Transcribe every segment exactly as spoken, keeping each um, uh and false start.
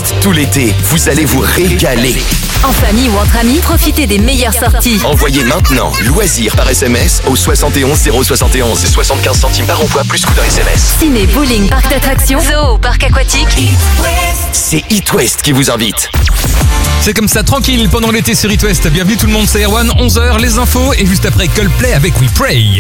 West tout l'été. Vous allez vous régaler. En famille ou entre amis, profitez des meilleures sorties. Envoyez maintenant loisirs par S M S au soixante et onze zéro soixante et onze. soixante-quinze centimes par envoi plus coût d'un S M S. Ciné, bowling, parc d'attractions, zoo, parc aquatique. C'est It West qui vous invite. C'est comme ça, tranquille, pendant l'été sur It West. Bienvenue tout le monde, c'est Erwan, onze heures, les infos, et juste après Coldplay avec We Pray.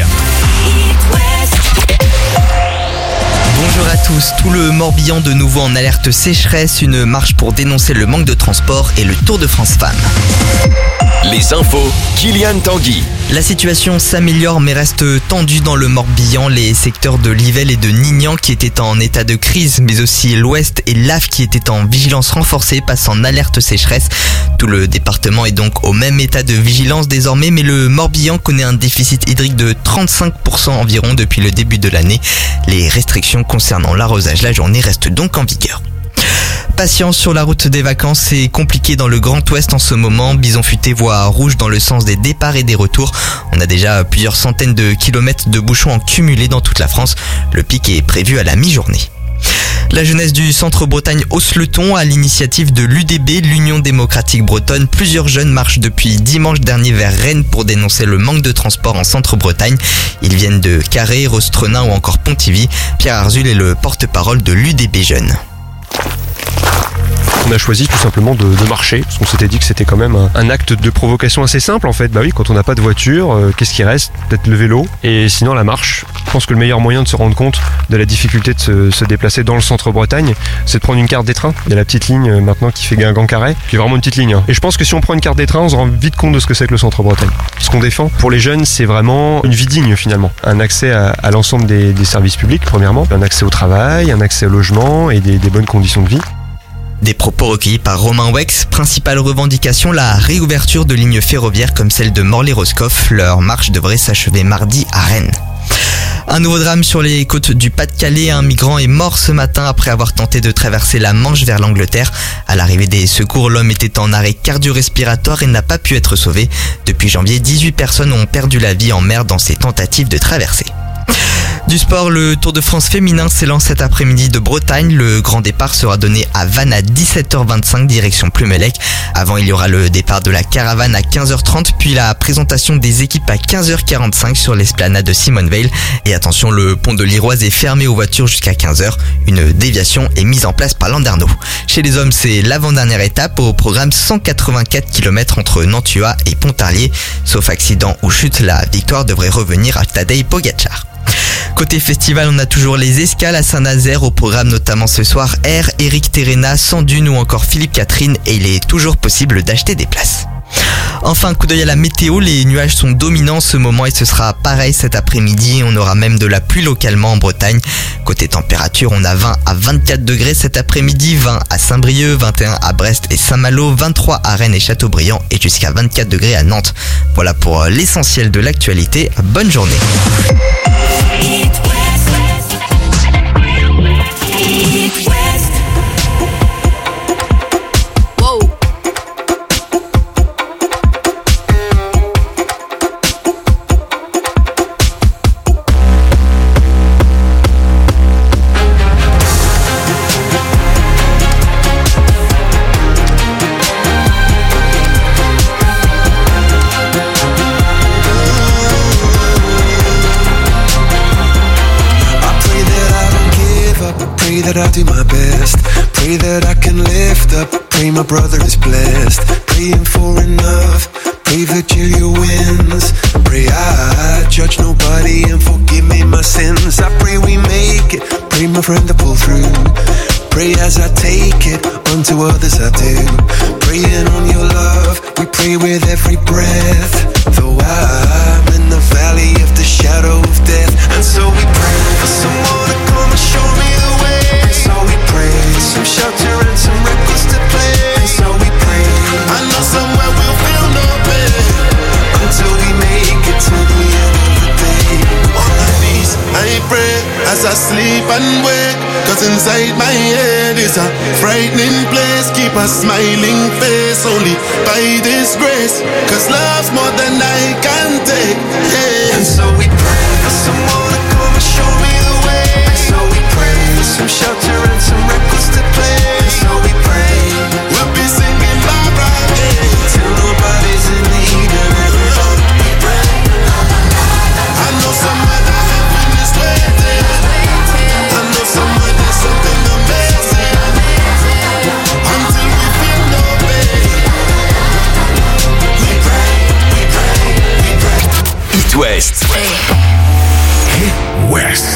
Bonjour à tous, tout le Morbihan de nouveau en alerte sécheresse, une marche pour dénoncer le manque de transport et le Tour de France Femmes. Les infos, Kylian Tanguy. La situation s'améliore mais reste tendue dans le Morbihan. Les secteurs de Nivelles et de Nignan qui étaient en état de crise, mais aussi l'Ouest et l'A F qui étaient en vigilance renforcée passent en alerte sécheresse. Tout le département est donc au même état de vigilance désormais, mais le Morbihan connaît un déficit hydrique de trente-cinq pour cent environ depuis le début de l'année. Les restrictions concernant l'arrosage la journée restent donc en vigueur. Patience sur la route des vacances, c'est compliqué dans le Grand Ouest en ce moment. Bison Futé voit rouge dans le sens des départs et des retours. On a déjà plusieurs centaines de kilomètres de bouchons en cumulé dans toute la France. Le pic est prévu à la mi-journée. La jeunesse du Centre-Bretagne hausse le ton à l'initiative de l'U D B, l'Union démocratique bretonne. Plusieurs jeunes marchent depuis dimanche dernier vers Rennes pour dénoncer le manque de transport en Centre-Bretagne. Ils viennent de Carré, Rostrenin ou encore Pontivy. Pierre Arzul est le porte-parole de l'U D B Jeunes. On a choisi tout simplement de, de marcher, parce qu'on s'était dit que c'était quand même un, un acte de provocation assez simple en fait. Bah oui, quand on n'a pas de voiture, euh, qu'est-ce qui reste? Peut-être le vélo, et sinon la marche. Je pense que le meilleur moyen de se rendre compte de la difficulté de se, se déplacer dans le centre-Bretagne, c'est de prendre une carte des trains. Il y a la petite ligne euh, maintenant qui fait Guingamp-Carré, qui est vraiment une petite ligne. Hein. Et je pense que si on prend une carte des trains, on se rend vite compte de ce que c'est que le centre-Bretagne. Ce qu'on défend pour les jeunes, c'est vraiment une vie digne finalement. Un accès à, à l'ensemble des, des services publics, premièrement. Un accès au travail, un accès au logement et des, des bonnes conditions de vie. Des propos recueillis par Romain Wex. Principale revendication, la réouverture de lignes ferroviaires comme celle de Morlaix-Roscoff. Leur marche devrait s'achever mardi à Rennes. Un nouveau drame sur les côtes du Pas-de-Calais. Un migrant est mort ce matin après avoir tenté de traverser la Manche vers l'Angleterre. À l'arrivée des secours, l'homme était en arrêt cardio-respiratoire et n'a pas pu être sauvé. Depuis janvier, dix-huit personnes ont perdu la vie en mer dans ces tentatives de traversée. Du sport, le Tour de France féminin s'élance cet après-midi de Bretagne. Le grand départ sera donné à Vannes à dix-sept heures vingt-cinq, direction Plumelec. Avant, il y aura le départ de la caravane à quinze heures trente, puis la présentation des équipes à quinze heures quarante-cinq sur l'esplanade de Simonvale. Et attention, le pont de l'Iroise est fermé aux voitures jusqu'à quinze heures. Une déviation est mise en place par Landerneau. Chez les hommes, c'est l'avant-dernière étape. Au programme, cent quatre-vingt-quatre kilomètres entre Nantua et Pontarlier. Sauf accident ou chute, la victoire devrait revenir à Tadej Pogačar. Côté festival, on a toujours les escales à Saint-Nazaire au programme, notamment ce soir R, Eric Terrena, Sandune ou encore Philippe Catherine, et il est toujours possible d'acheter des places. Enfin, un coup d'œil à la météo, les nuages sont dominants en ce moment et ce sera pareil cet après-midi. On aura même de la pluie localement en Bretagne. Côté température, on a vingt à vingt-quatre degrés cet après-midi, vingt à Saint-Brieuc, vingt et un à Brest et Saint-Malo, vingt-trois à Rennes et Châteaubriand et jusqu'à vingt-quatre degrés à Nantes. Voilà pour l'essentiel de l'actualité. Bonne journée. That I do my best, pray that I can lift up, pray my brother is blessed, praying for enough, pray Virgilia wins, pray I judge nobody and forgive me my sins, I pray we make it, pray my friend to pull through, pray as I take it, unto others I do, praying on your love, we pray with every breath, though I'm in the valley of the shadow of death, and so we pray for someone to come and show me the way. So we pray, some shelter and some records to play. So we pray, I know somewhere we'll feel no pain until we make it to the end of the day. On my knees, I pray as I sleep and wake, cause inside my head is a frightening place. Keep a smiling face only by this grace, cause love's more than I can take. Yeah. And so we pray for someone to come and show me the way. So we pray for some shelter and some records to play. So we pray West. Hit West.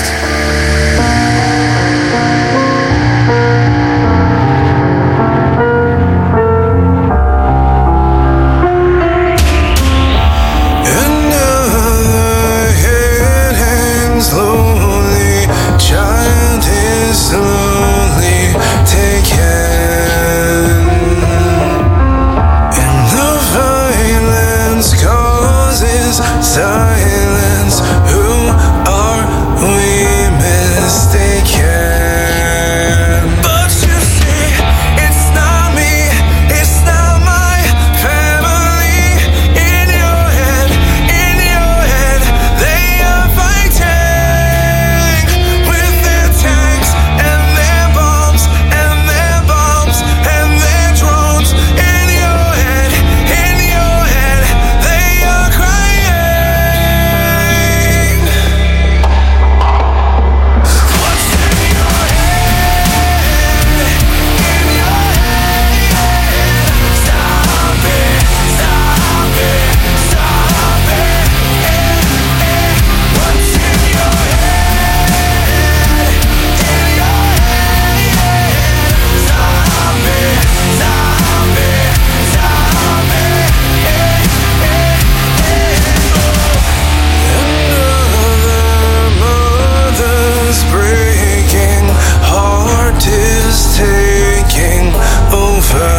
Silence, who are we mistaken? But you see, it's not me, it's not my family. In your head, in your head, they are fighting with their tanks and their bombs and their bombs and their drones. In your head, in your head, they are crying. Taking over.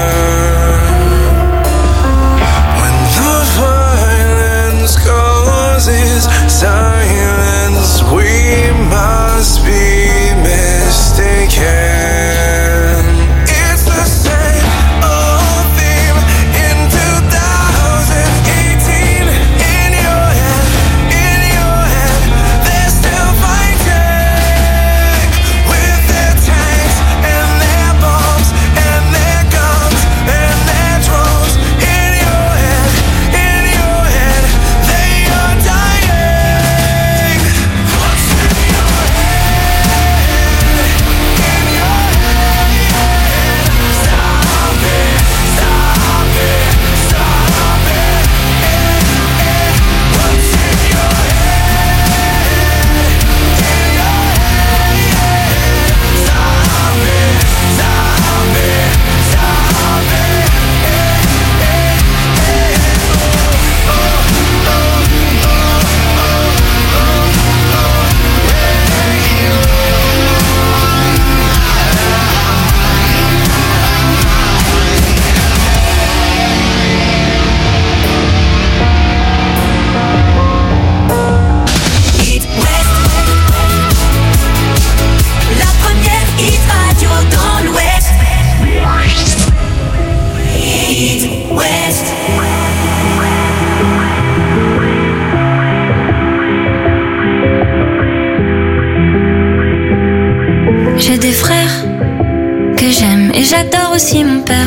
When the violence causes silence, we must be mistaken. It's the same old theme in two thousand eighteen. In your head, in your head, they're still fighting with their tanks and their bombs and their guns and their drones. In your head, in your head, they are dying. What's in your head? In your head, stop it, stop it, stop it. What's in your head? In your head, stop it, stop it, stop it. Hit West, la première hit radio dans l'Ouest. Hit West. J'ai des frères que j'aime et j'adore aussi mon père.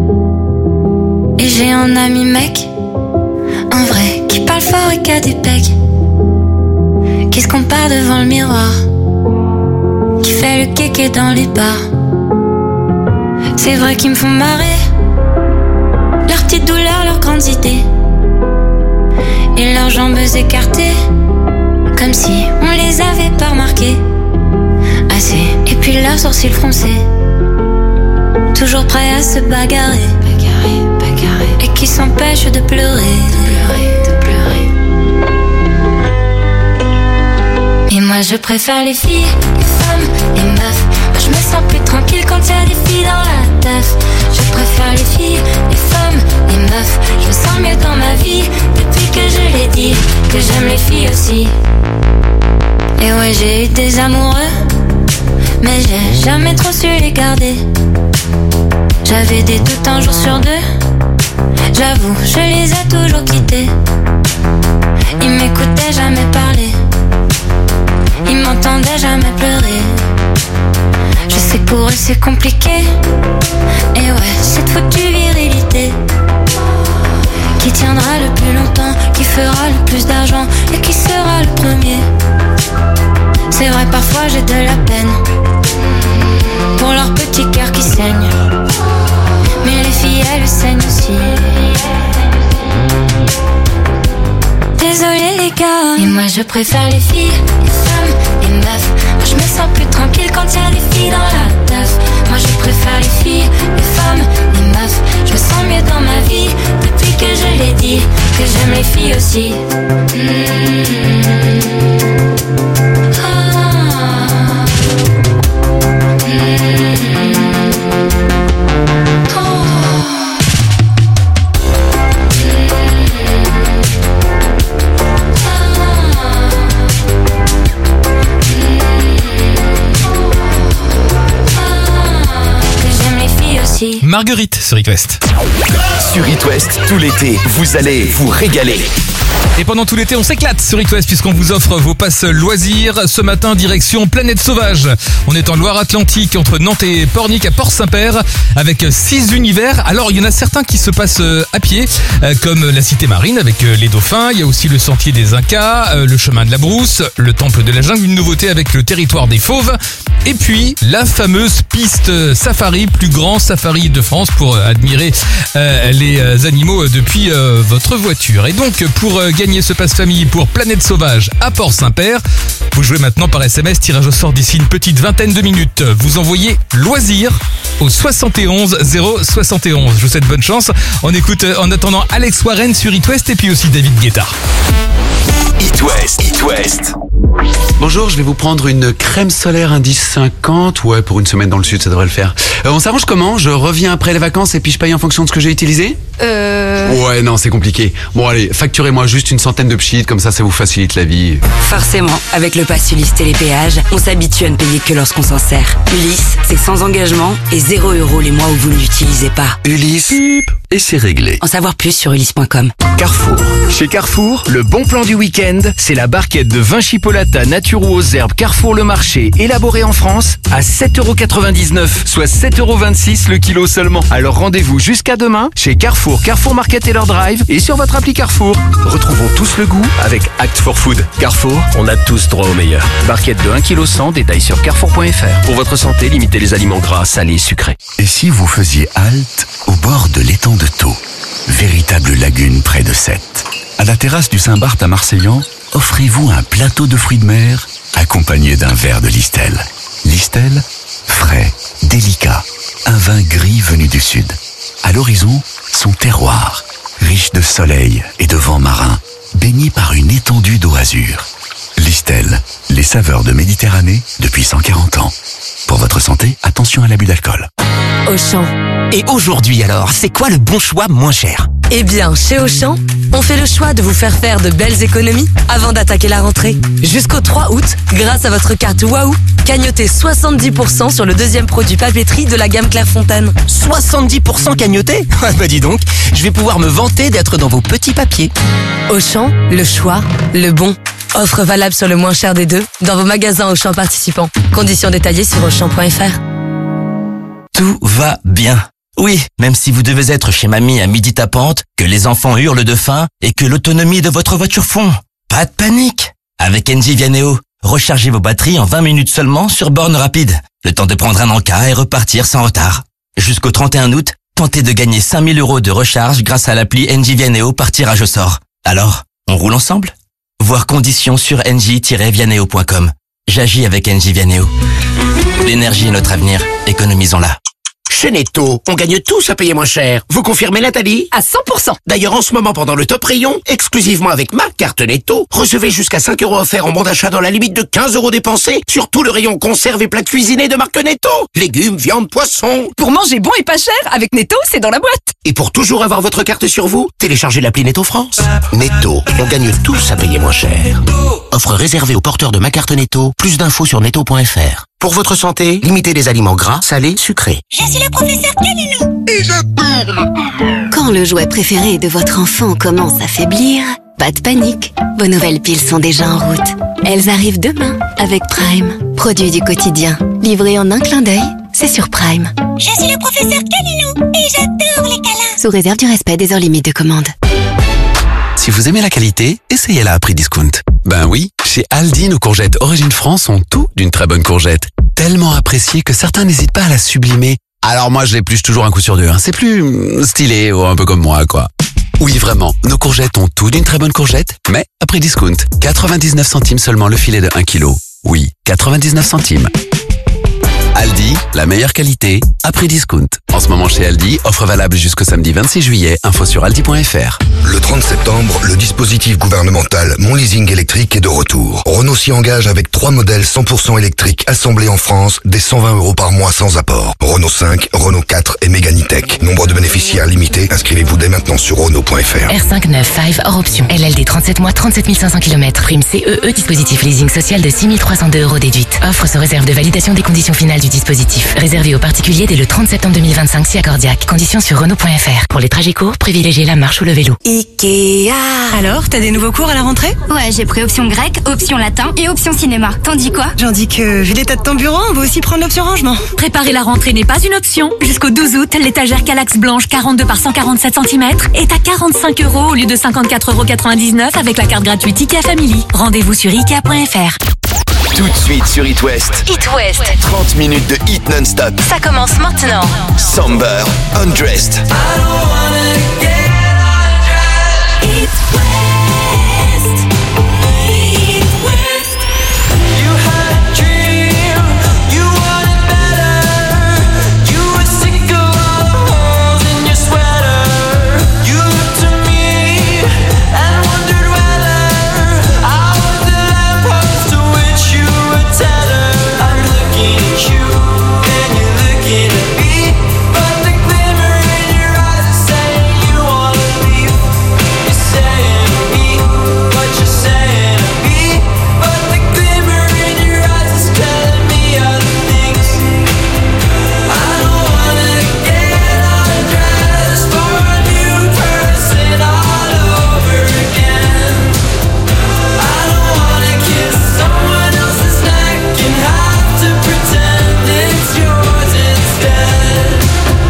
Et j'ai un ami mec, un vrai, qui parle fort et qui a des pecs, qui se compare devant le miroir, qui fait le kéké dans les bars. C'est vrai qu'ils me font marrer, leurs petites douleurs, leurs grandes idées, et leurs jambes écartées, comme si on les avait pas remarquées assez. Et puis leurs sourcils froncés, toujours prêts à se bagarrer, bagarrer, bagarrer, et qui s'empêchent de pleurer, de pleurer, de pleurer. Et moi je préfère les filles, les femmes, les meufs. Moi je me sens plus tranquille quand y a des filles dans la teuf. Je préfère les filles, les femmes, les meufs. Je me sens mieux dans ma vie depuis que je l'ai dit, que j'aime les filles aussi. Et ouais, j'ai eu des amoureux, mais j'ai jamais trop su les garder. J'avais des doutes un jour sur deux, j'avoue, je les ai toujours quittés. Ils m'écoutaient jamais parler, ils m'entendaient jamais pleurer. Je sais que pour eux c'est compliqué, et ouais, cette foutue virilité qui tiendra le plus longtemps, qui fera le plus d'argent et qui sera le premier. C'est vrai, parfois j'ai de la peine pour leur petit cœur qui saigne, mais les filles elles saignent aussi. Des désolée les gars. Et moi je préfère les filles, les femmes, les meufs. Moi je me sens plus tranquille quand y a des filles dans la teuf. Moi je préfère les filles, les femmes, les meufs. Je me sens mieux dans ma vie depuis que je l'ai dit, que j'aime les filles aussi. Mmh. Ah. Mmh. Marguerite sur It West. Sur It West, tout l'été, vous allez vous régaler. Et pendant tout l'été, on s'éclate sur It West puisqu'on vous offre vos passes loisirs. Ce matin, direction Planète Sauvage. On est en Loire-Atlantique entre Nantes et Pornic à Port-Saint-Père avec six univers. Alors, il y en a certains qui se passent à pied, comme la Cité Marine avec les dauphins. Il y a aussi le Sentier des Incas, le Chemin de la Brousse, le Temple de la Jungle, une nouveauté avec le Territoire des Fauves. Et puis, la fameuse piste safari, plus grand safari de France pour admirer euh, les animaux depuis euh, votre voiture. Et donc, pour euh, gagner ce passe-famille pour Planète Sauvage à Port-Saint-Père, vous jouez maintenant par S M S, tirage au sort d'ici une petite vingtaine de minutes. Vous envoyez loisir au soixante et onze zéro soixante et onze. Je vous souhaite bonne chance. On écoute euh, en attendant Alex Warren sur It West et puis aussi David Guetta. It West, It West. Bonjour, je vais vous prendre une crème solaire indice cinquante. Ouais, pour une semaine dans le sud, ça devrait le faire. Euh, on s'arrange comment? Je reviens après les vacances et puis je paye en fonction de ce que j'ai utilisé? Euh... Ouais, non, c'est compliqué. Bon, allez, facturez-moi juste une centaine de pchit, comme ça, ça vous facilite la vie. Forcément, avec le pass Ulysse Télépéage, on s'habitue à ne payer que lorsqu'on s'en sert. Ulysse, c'est sans engagement et zéro euro les mois où vous ne l'utilisez pas. Ulysse, et c'est réglé. En savoir plus sur ulysse point com. Carrefour. Chez Carrefour, le bon plan du week-end, c'est la barquette de vin chipolata nature ou aux herbes Carrefour Le Marché, élaborée en France, à sept euros quatre-vingt-dix-neuf, soit sept euros vingt-six le kilo seulement. Alors rendez-vous jusqu'à demain chez Carrefour, Carrefour Market et leur drive et sur votre appli Carrefour. Retrouvons tous le goût avec Act for Food. Carrefour, on a tous droit au meilleur. Barquette de un kilo cent, détail sur carrefour point f r. Pour votre santé, limitez les aliments gras, salés, sucrés. Et si vous faisiez halte au bord de l'étang de Thau, véritable lagune près de Sète. À la terrasse du Saint-Barth à Marseillan, offrez-vous un plateau de fruits de mer accompagné d'un verre de Listel. Listel, frais, délicat, un vin gris venu du sud. À l'horizon, son terroir, riche de soleil et de vent marin, baigné par une étendue d'eau azur. Listel, les saveurs de Méditerranée depuis cent quarante ans. Pour votre santé, attention à l'abus d'alcool. Auchan. Et aujourd'hui alors, c'est quoi le bon choix moins cher? Eh bien, chez Auchan, on fait le choix de vous faire faire de belles économies avant d'attaquer la rentrée. Jusqu'au trois août, grâce à votre carte Waouh, cagnotez soixante-dix pour cent sur le deuxième produit papeterie de la gamme Clairefontaine. soixante-dix pour cent cagnoté? Bah dis donc, je vais pouvoir me vanter d'être dans vos petits papiers. Auchan, le choix, le bon. Offre valable sur le moins cher des deux, dans vos magasins Auchan participants. Conditions détaillées sur auchan point f r. Tout va bien. Oui, même si vous devez être chez mamie à midi tapante, que les enfants hurlent de faim et que l'autonomie de votre voiture fond. Pas de panique. Avec Engie Vianeo, rechargez vos batteries en vingt minutes seulement sur borne rapide. Le temps de prendre un encas et repartir sans retard. Jusqu'au trente et un août, tentez de gagner cinq mille euros de recharge grâce à l'appli Engie Vianeo par tirage au sort. Alors, on roule ensemble? Voir conditions sur engie tiret vianeo point com. J'agis avec Engie Vianeo. L'énergie est notre avenir, économisons-la. Chez Netto, on gagne tous à payer moins cher. Vous confirmez, Nathalie? À cent pour cent. D'ailleurs, en ce moment, pendant le top rayon, exclusivement avec ma carte Netto, recevez jusqu'à cinq euros offerts en bon d'achat dans la limite de quinze euros dépensés sur tout le rayon conserve et plats cuisinés de marque Netto. Légumes, viande, poissons. Pour manger bon et pas cher, avec Netto, c'est dans la boîte. Et pour toujours avoir votre carte sur vous, téléchargez l'appli Netto France. Netto, on gagne tous à payer moins cher. Offre réservée aux porteurs de ma carte Netto. Plus d'infos sur netto point f r. Pour votre santé, limitez les aliments gras, salés, sucrés. Je suis le professeur Calilou. Et j'adore. Quand le jouet préféré de votre enfant commence à faiblir, pas de panique. Vos nouvelles piles sont déjà en route. Elles arrivent demain avec Prime. Produit du quotidien. Livré en un clin d'œil, c'est sur Prime. Je suis le professeur Calilou. Et j'adore les câlins. Sous réserve du respect des heures limites de commande. Si vous aimez la qualité, essayez-la à prix discount. Ben oui, chez Aldi, nos courgettes Origine France ont tout d'une très bonne courgette. Tellement appréciée que certains n'hésitent pas à la sublimer. Alors moi, je l'épluche toujours un coup sur deux. Hein. C'est plus stylé, ou un peu comme moi, quoi. Oui, vraiment, nos courgettes ont tout d'une très bonne courgette, mais à prix discount. quatre-vingt-dix-neuf centimes seulement le filet de un kilo. Oui, quatre-vingt-dix-neuf centimes. Aldi, la meilleure qualité, à prix discount. En ce moment chez Aldi, offre valable jusqu'au samedi vingt-six juillet, info sur aldi point f r. Le trente septembre, le dispositif gouvernemental Mon Leasing électrique est de retour. Renault s'y engage avec trois modèles cent pour cent électriques assemblés en France, dès cent vingt euros par mois sans apport. Renault cinq, Renault quatre et Mégane E-Tech. Nombre de bénéficiaires limité, inscrivez-vous dès maintenant sur Renault point f r. R cinq neuf cinq hors option. L L D trente-sept mois, trente-sept mille cinq cents kilomètres. Prime C E E, dispositif leasing social de six mille trois cent deux euros déduite. Offre sous réserve de validation des conditions finales du dispositif. Réservé aux particuliers dès le trente septembre deux mille vingt-cinq si accordiaque. Conditions sur Renault point f r. Pour les trajets courts, privilégiez la marche ou le vélo. Ikea. Alors, t'as des nouveaux cours à la rentrée? Ouais, j'ai pris option grec, option latin et option cinéma. T'en dis quoi? J'en dis que, vu l'état de ton bureau, on va aussi prendre l'option rangement. Préparer la rentrée n'est pas une option. Jusqu'au douze août, l'étagère Calax blanche quarante-deux par cent quarante-sept centimètres est à quarante-cinq euros au lieu de cinquante-quatre euros quatre-vingt-dix-neuf avec la carte gratuite Ikea Family. Rendez-vous sur ikea point f r. Tout de suite sur It West. It West. trente minutes de hit non-stop. Ça commence maintenant. Somber, Undressed. It West. It West. You had a dream, you wanted better. You were sick of all the holes in your sweater. You looked to me and wondered whether I was the lamppost to which you were tethered. I'm looking at you and you're looking at me, but the glimmer in your eyes is saying you wanna leave. You're saying to me what you're saying to me, but the glimmer in your eyes is telling me other things. I don't wanna get undressed for a new person all over again. I don't wanna kiss someone else's neck and have to pretend it's yours instead.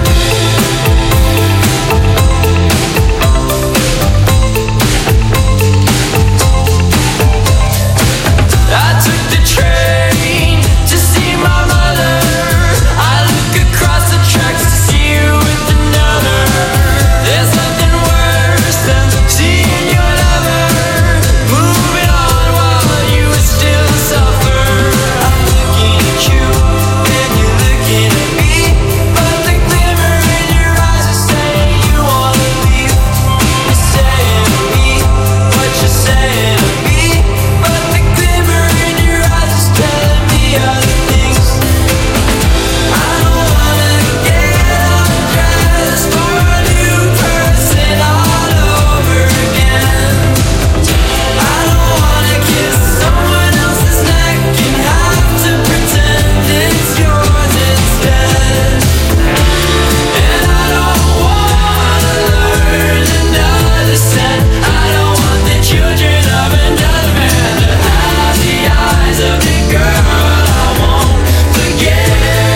I took the train to see my mother. I look across the tracks to see you with another. There's nothing worse than seeing your lover moving on while you still suffer. I'm looking at you and you're looking at me, but the glimmer in your eyes is saying you wanna leave. You're saying to me what you're saying to me, but the glimmer in your eyes is telling me other things. I don't wanna get undressed for a new person all over again. I don't wanna kiss someone else's neck and have to pretend it's yours instead. And I don't wanna learn another scent. I don't want the children of another man to have the eyes of the girl I won't forget.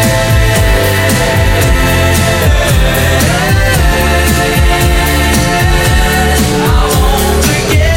I won't forget.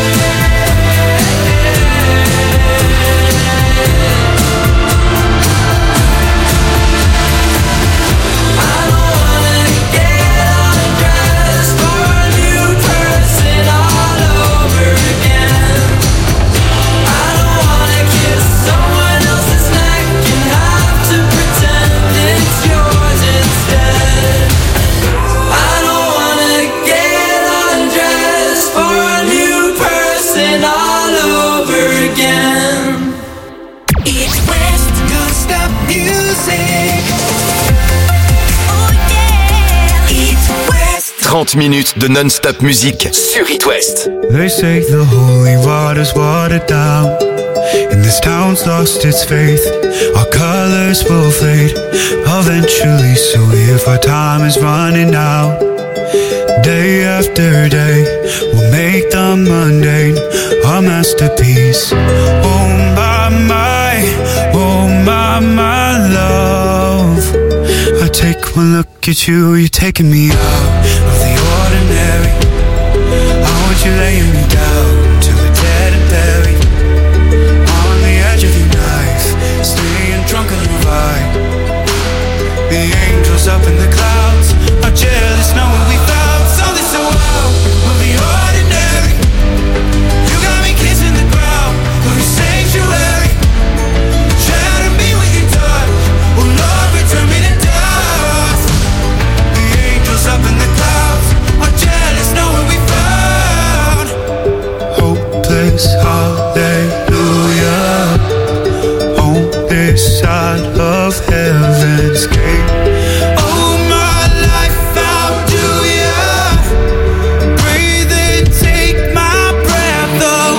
I don't wanna get undressed for a new person all over again. I don't wanna kiss someone else's neck and have to pretend it's yours instead. I don't wanna get undressed for a new person all over again. It's West, non-stop music. Oh yeah, it's West. trente minutes de non-stop musique sur It West. They say the holy water's watered down, and this town's lost its faith. Our colors will fade eventually, so if our time is running out, day after day, we'll make the mundane our masterpiece. Oh my, my, oh my, my love. I take one look at you, you're taking me out of the ordinary. I want you laying me down to the dead and buried, on the edge of your knife, staying drunk on the ride. The angels up in the clouds are jealous knowing we found something so wild. side of heaven's gate. Oh, my life, how do you breathe and take my breath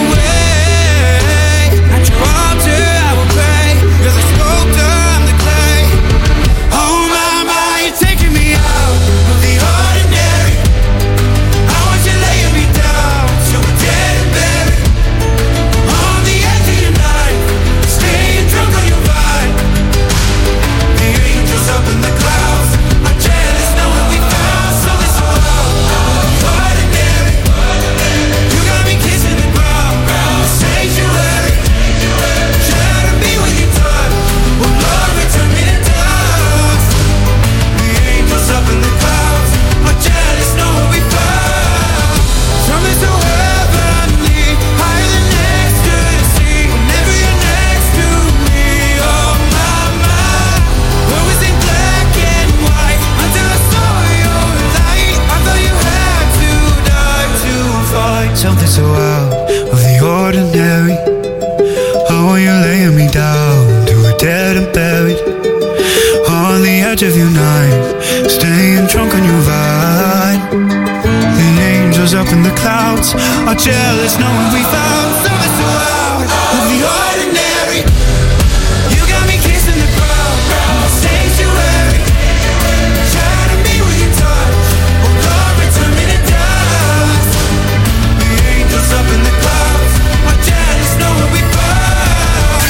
away? At your altar I will pray, you're the sculptor, I'm the clay. Oh my, my, you're taking me out of the ordinary. I want you laying me down, so we're dead and buried. On the edge of your knife, staying drunk on your vibe. The angels up in the clouds are jealous knowing we found something so ordinary. You got me kissing the ground, the sanctuary. Shadow me when you touch, oh Lord, return me to dust. The angels up in the clouds are jealous knowing we found something so heavenly, higher than ecstasy. Whenever you're next to me, oh my, my. What was in black and white until I saw your light? I thought you had to die to fight something so out of the ordinary. Oh, when you're laying me down to a dead and buried. On the edge of your night, staying drunk on your vine. The angels up in the clouds are jealous knowing we found something so out of the ordinary. You got me kissing the ground, the sanctuary. Shadow me when you touch, oh Lord, return me to dust. The angels up in the clouds are jealous knowing we found.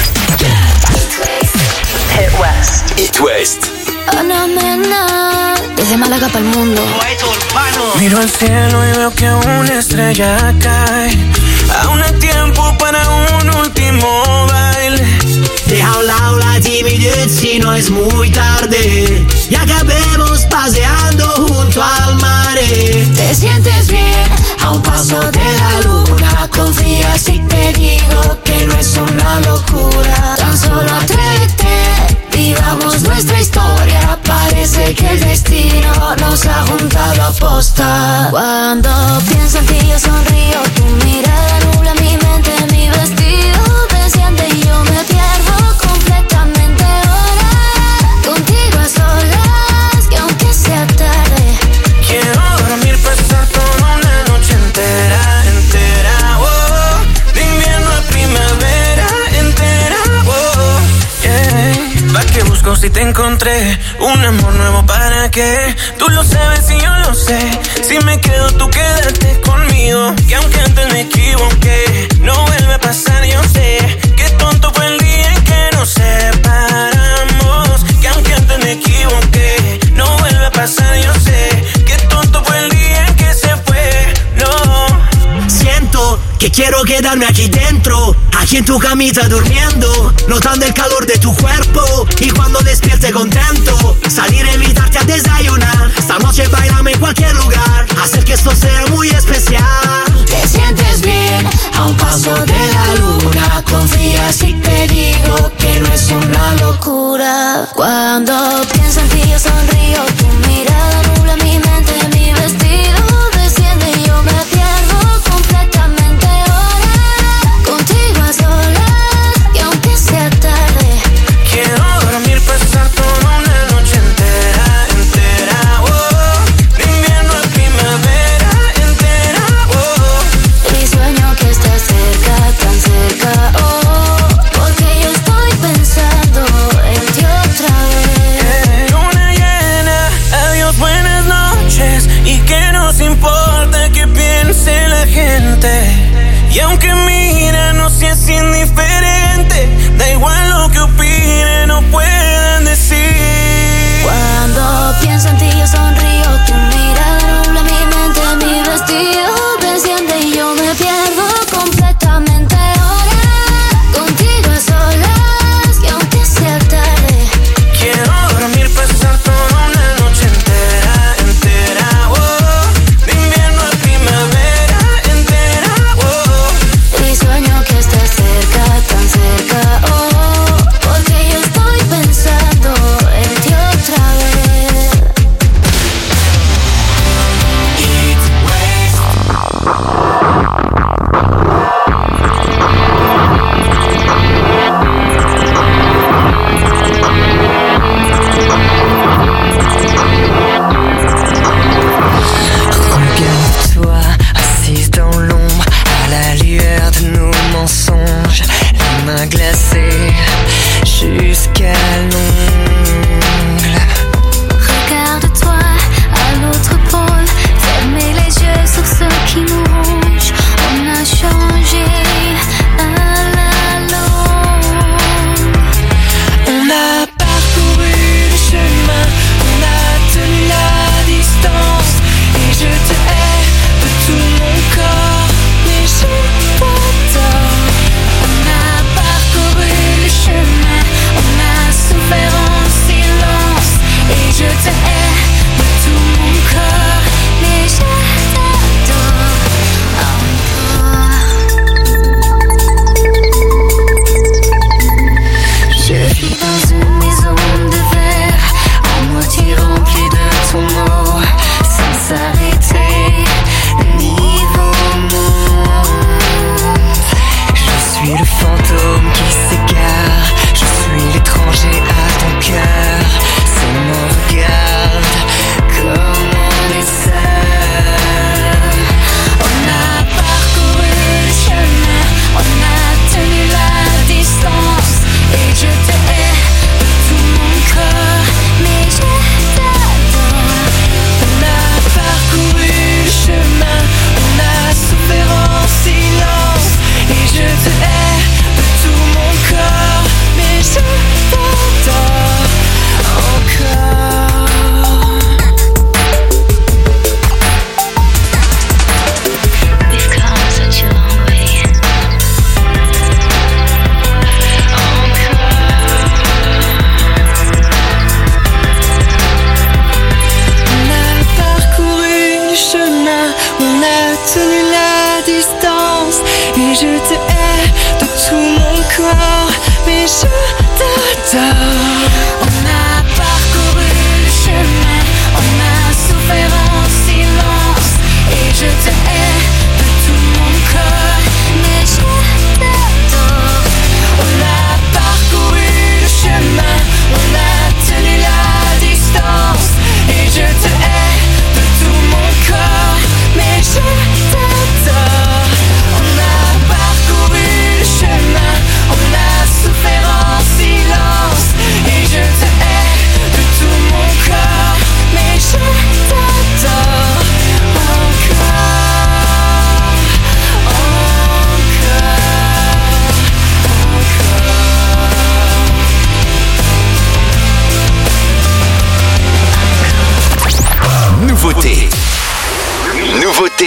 Hit West. It West. Ana Mena, desde Málaga para el mundo. Miro al cielo y veo que una estrella cae. Aún hay tiempo para un último baile. Deja a un lado la timidez si no es muy tarde. Y acabemos paseando junto al mar. Te sientes bien a un paso de la luna. Confía si te digo que no es una locura. Tan solo atrévete, vivamos nuestra historia. Parece que el destino nos ha juntado a posta. Cuando pienso en ti yo sonrío. Tu mirada nubla mi mente, mi vestido desciende y yo me pierdo completamente ahora. Contigo a solas, que aunque sea tarde, quiero dormir, pasar toda una noche entera, entera, oh. De invierno a primavera, entera, oh, yeah. ¿Pa' qué busco si te encontré? Un amor nuevo, ¿para qué? Tú lo sabes y yo lo sé. Si me quedo, tú quédate conmigo. Que aunque antes me equivoqué, no vuelve a pasar, yo sé. Qué tonto fue el día en que nos separamos. Que aunque antes me equivoqué, no vuelve a pasar, yo sé. Qué tonto fue el día en que se fue, no. Siento que quiero quedarme aquí dentro, aquí en tu camita durmiendo, notando el calor de tu cuerpo. Y cuando despierte contento, salir a invitarte a desayunar. Esta noche bailame en cualquier lugar, hacer que esto sea muy especial. te sientes bien a un paso de la luna. Confía si te digo que no es una locura. Cuando pienso en ti yo sonrío. Tu mirada nubla mi mente, mi vestido desciende y yo me pierdo completamente ahora. Contigo a solas, y aunque sea tarde, quiero dormir, pasar toda una noche entera, entera, oh. De invierno a primavera, entera, oh. y sueño que estás cerca, tan cerca, oh. Porque yo estoy pensando en ti otra vez. Yeah, no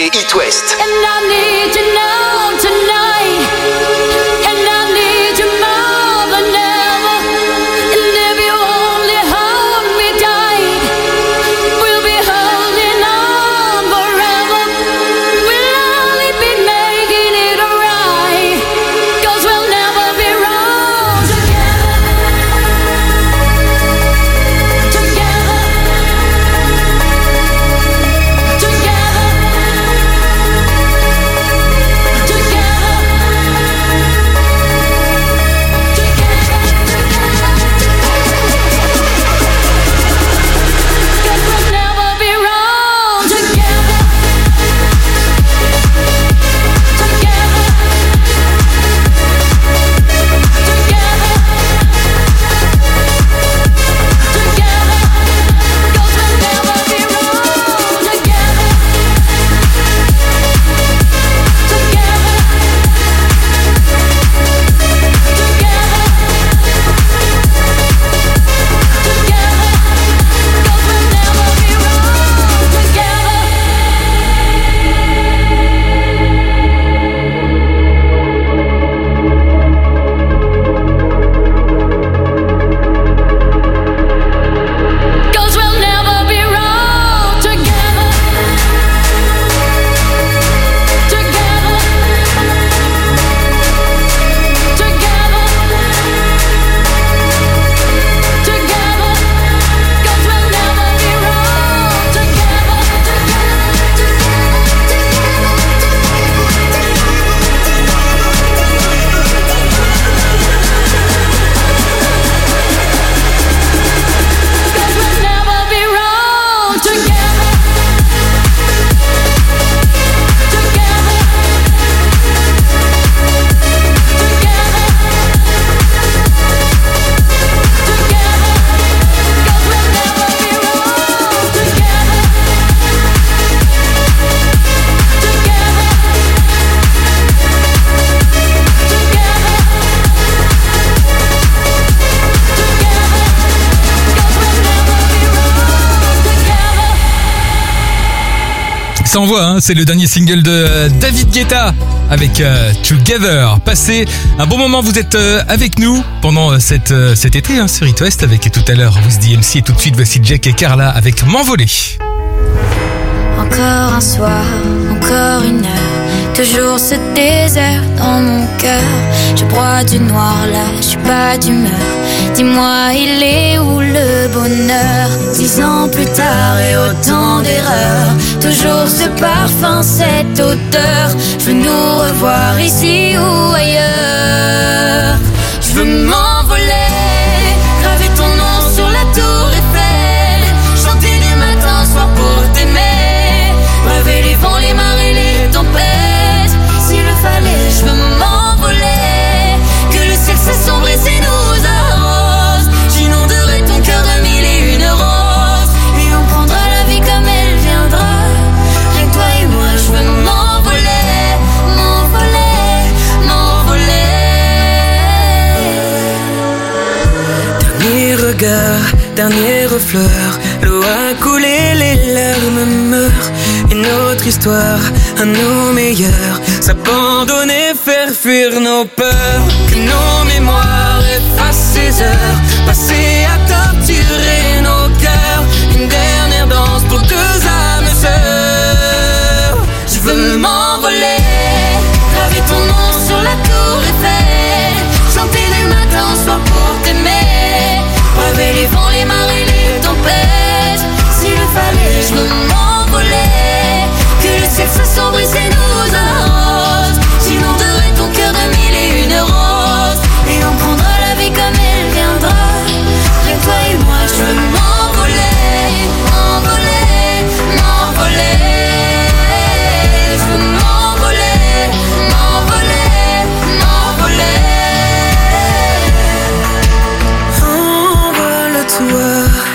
It West. And I need you now tonight. And I need you more than ever. And if you only hold me tight, we'll be holding on forever. We'll only be making it right, 'cause we'll never be wrong together. Together. Together. Ça envoie, hein, c'est le dernier single de euh, David Guetta avec euh, Together. Passez un bon moment, vous êtes euh, avec nous pendant euh, cette, euh, cet été hein, sur It West avec tout à l'heure Who's D M C et tout de suite voici Jack et Carla avec M'envoler. Encore un soir, encore une heure, toujours ce désert dans mon cœur. Je broie du noir là, je suis pas d'humeur. Dis-moi, il est où le bonheur? Dix ans plus tard et autant d'erreurs, toujours ce parfum, cette odeur. Je veux nous revoir ici ou ailleurs. Je veux m'envoler, graver ton nom sur la tour Eiffel, chanter du matin au soir pour t'aimer, braver les vents, les marées, les tempêtes. S'il le fallait, je veux m'envoler, que le ciel s'assombrit et nous arrose. J'inonderai ton cœur de mille et une roses, et on prendra la vie comme elle viendra. Rien que toi et moi, je veux m'envoler, m'envoler, m'envoler. Dernier regard, dernière fleur, l'eau a coulé, les larmes meurent. Une autre histoire, à nos meilleurs, s'abandonner, faire fuir nos peurs. Que nos mémoires effacent ces heures passées à torturer nos cœurs. Une dernière danse pour deux âmes sœurs. Je veux m'envoler, graver ton nom sur la tour Eiffel, chanter du matin au soir pour t'aimer, braver les vents, les marées, les tempêtes. S'il le fallait, je veux m'envoler, que le ciel s'assombrisse et nous arrose. J'inonderai ton cœur de mille et une roses, et on prendra la vie comme elle viendra. Rien que toi et moi, je veux m'envoler, m'envoler, m'envoler. Je veux m'envoler, m'envoler, m'envoler. Envole-toi,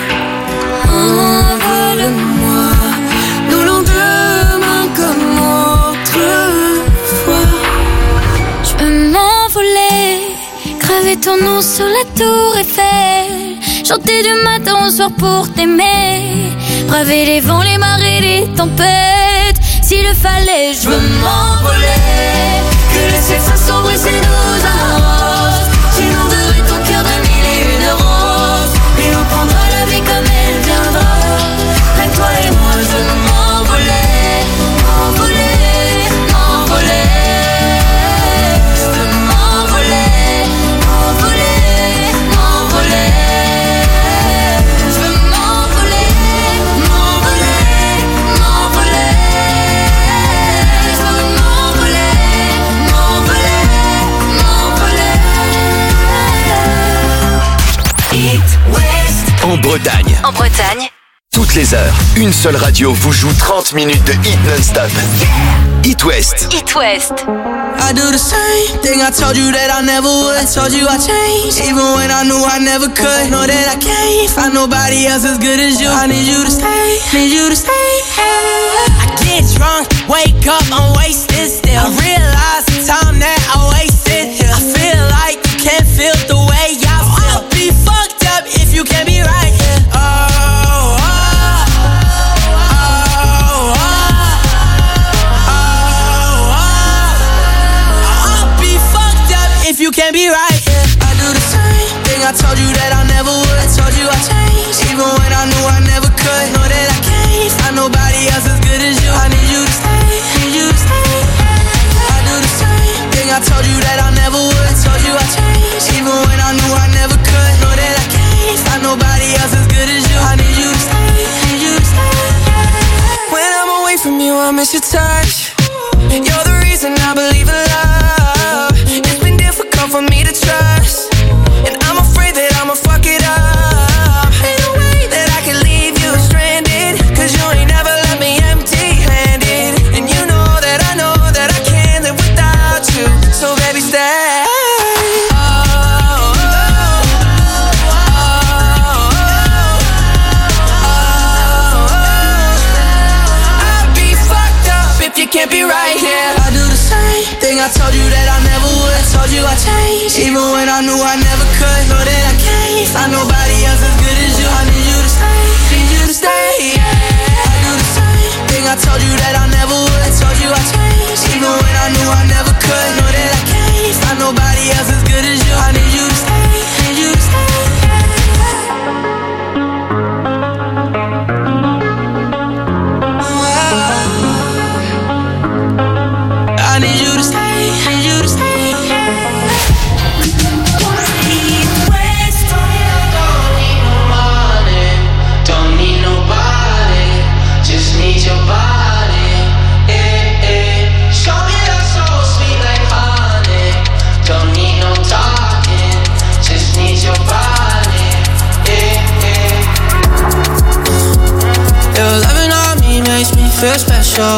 envole-moi, nos lendemains comme autrefois. Je veux m'envoler, graver ton nom sur la tour Eiffel, chanter du matin au soir pour t'aimer, braver les vents, les marées, les tempêtes. S'il le le fallait. Je veux m'envoler, que le ciel s'assombrisse et nous arrose. J'inonderai ton cœur de mille et une roses, et on prendra la vie comme elle viendra. Rien que toi et moi, je veux m'envoler, m'envoler, m'envoler. Je veux m'envoler, m'envoler, m'envoler. Je veux m'envoler, m'envoler, m'envoler. Je veux m'envoler, m'envoler, m'envoler. It West. En Bretagne. En Bretagne. Toutes les heures, une seule radio vous joue trente minutes de hit non-stop. It West. It West. I do the same thing I told you that I never would. I told you I changed, even when I knew I never could. Know that I can't find nobody else as good as you. I need you to stay, need you to stay. I get drunk, wake up, I'm wasted still. I realize the time that I wasted here. I feel like you can't feel the way I feel. I'll be fucked up if you can't be right here. Oh, oh, oh, oh, oh. I'll be fucked up if you can't be right here. I do the same thing I told you that I never would. I told you I changed, even when I knew I never could. Know that I can't find nobody else as good as you. I need you to stay, need you to stay. I do the same thing I told you that I never would. I told you I changed, even when I knew I never could. Know that I can't find nobody else as good as you. I need you to stay, need you to stay. When I'm away from you, I miss your touch. You're the reason I believe in love. It's been difficult for me to trust, and I'm afraid that I'ma fuck it up. Ain't no way that I can leave you stranded, cause you ain't never left me empty-handed. And you know that I know that I can't live without you. So baby, stay. Oh, oh, oh, oh, oh. I'd be fucked up if you can't be right here. I do the same thing I told you that I never would. I told you I changed, even when I knew I never could. Know that I can't find nobody else as good as you. I need you to stay, need you to stay. I do the same thing I told you that I never would. I told you I changed, even when I knew I never could. Know that I can't find nobody else as good as you. I need you to stay, need you to stay. I need you to stay, need you to stay. Don't need no money, don't need nobody, just need your body. Eh, eh. Show me that so sweet like honey. Don't need no talking, just need your body. Eh, eh. Your loving on me makes me feel special.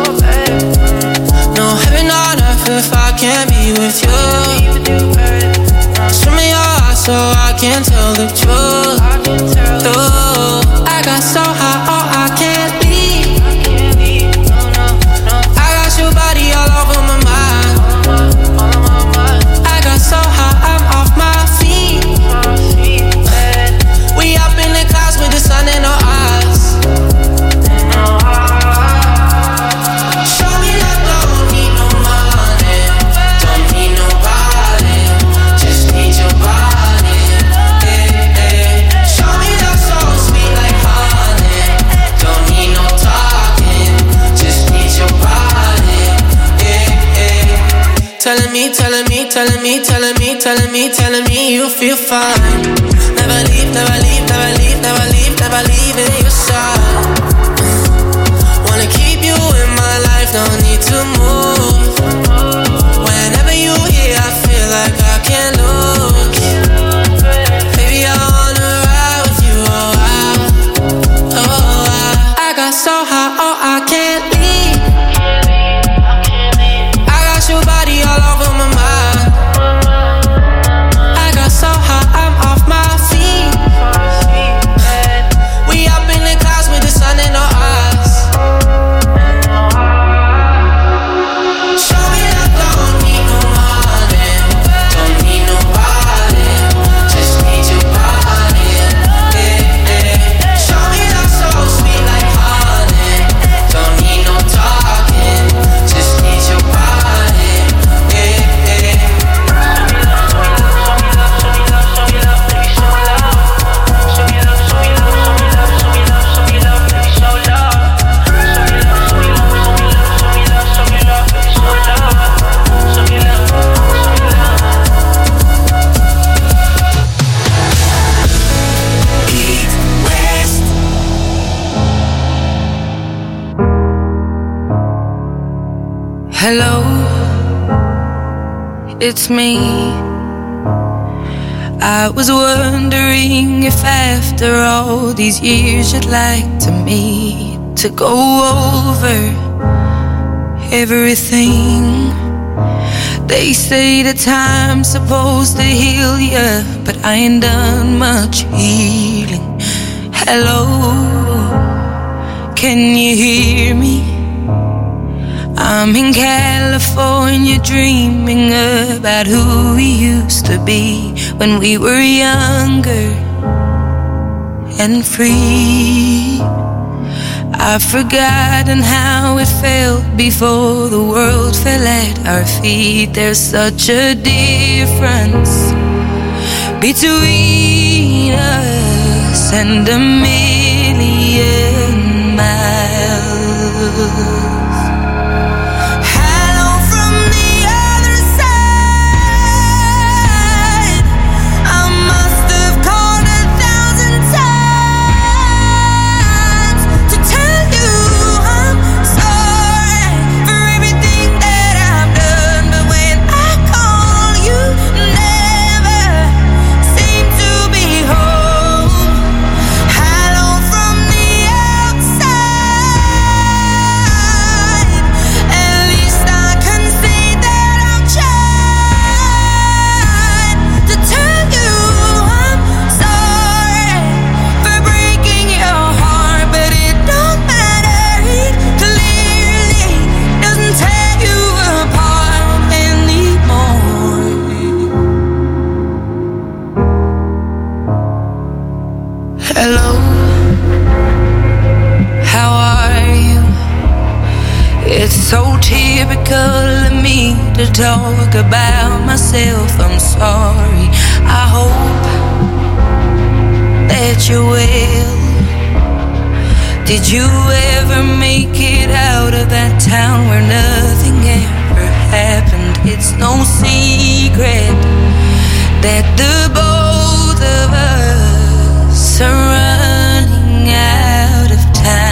No heaven on earth if I can't be with you. Show me your eyes so I can tell the truth. Ooh, I got so high, oh I can't leave. I got your body all over my mind. I got so high, I'm off my feet. We up in the clouds with the sun in our eyes. Show me that don't need no money, don't need nobody, just need your body. Eh, eh. Show me that so sweet like honey. Don't need no talking, just need your body. Eh, eh. Telling me, telling me, telling me, telling me, telling me, telling me you feel fine. Never leave, never leave, never leave, never leave, never leave in your side. Wanna keep you in my life, no need to move. Whenever you here, I feel like I can't lose. Baby, I wanna ride with you, oh I, oh I. I got so high, oh I can't leave. I got your body all over my mind. I got so high, I'm off my feet. We up in the clouds with the sun in our eyes. Hello, it's me. I was wondering if after all these years you'd like to meet to go over everything. They say that time's supposed to heal ya, but I ain't done much healing. Hello, can you hear me? I'm in California dreaming about who we used to be when we were younger and free. I've forgotten how it felt before the world fell at our feet. There's such a difference between us and a million miles. Typical of me to talk about myself. I'm sorry. I hope that you're well. Did you ever make it out of that town where nothing ever happened? It's no secret that the both of us are running out of time.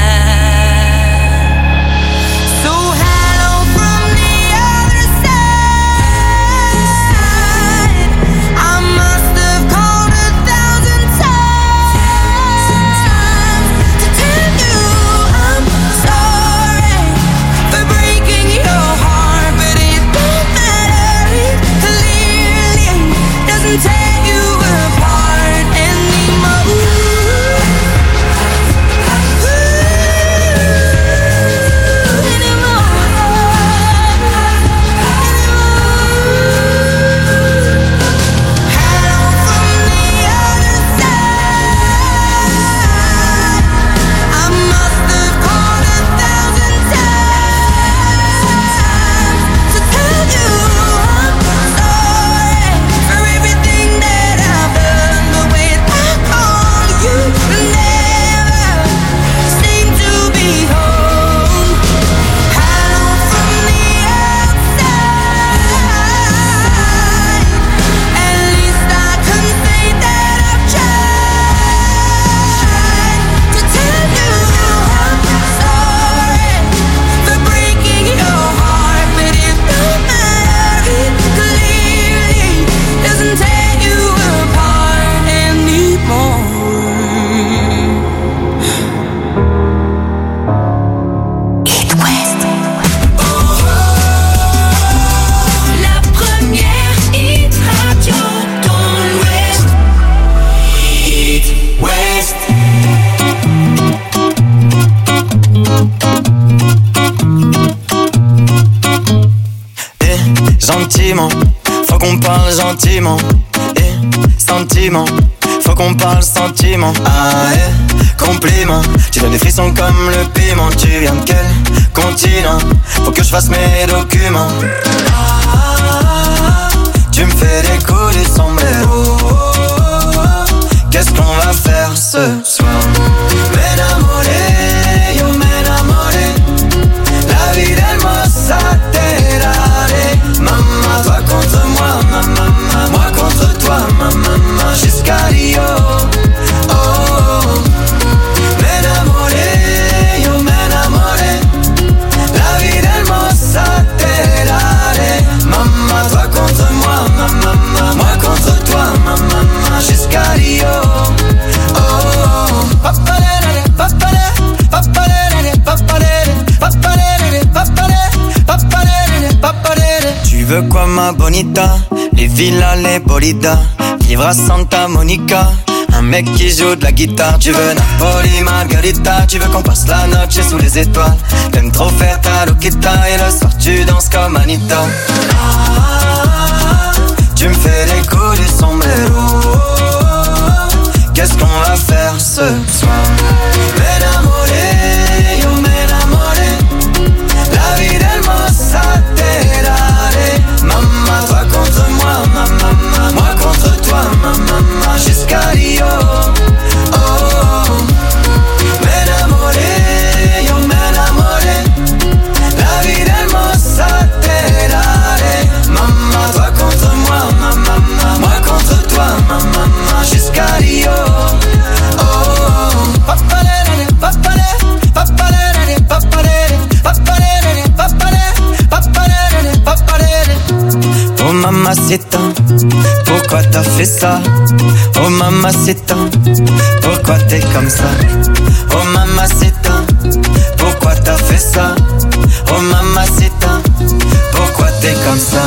Faut qu'on parle gentiment. Et sentiment, faut qu'on parle sentiment. Ah et compliment, tu donnes des frissons comme le piment. Tu viens de quel continent? Faut que je fasse mes documents. Ah, tu me fais décoller son sombrero. Qu'est-ce qu'on va faire ce soir? M'enamoré, yo m'enamoré. La vida hermosa te daré. Maman, toi contre moi, maman, moi contre toi, maman, jusqu'à Rio. Oh, oh. M'enamoré, yo m'enamoré. La vida hermosa ma bonita, les villas, les bolidas, vivre à Santa Monica. Un mec qui joue de la guitare. Tu veux Napoli, Margarita. Tu veux qu'on passe la noche sous les étoiles. T'aimes trop faire ta loquita. Et le soir tu danses comme Anita. Ah, tu me fais les coups du sombrero. Qu'est-ce qu'on va faire ce soir? M'enamoré, yo m'enamoré. La vie hermosa te daré. Maman, toi contre moi, maman, moi contre toi, maman, jusqu'à Rio. Oh, oh. M'enamoré, yo m'enamoré. La vie hermosa te daré. Maman, toi contre moi, maman, moi contre toi, maman, jusqu'à Rio. Oh, oh. Papalere, papalere, papalere, papalere, papalere, papalere, papalere, papalere. Oh mamacita, pourquoi t'as fait ça? Oh mamacita, pourquoi t'es comme ça? Oh mamacita, pourquoi t'as fait ça? Oh mamacita, pourquoi t'es comme ça?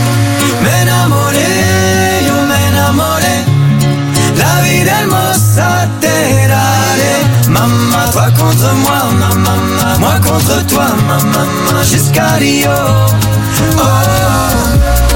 M'enamoré, yo m'enamoré. La vie hermosa te daré. Maman, toi contre moi, maman, moi contre toi, maman, jusqu'à Rio. Oh, oh.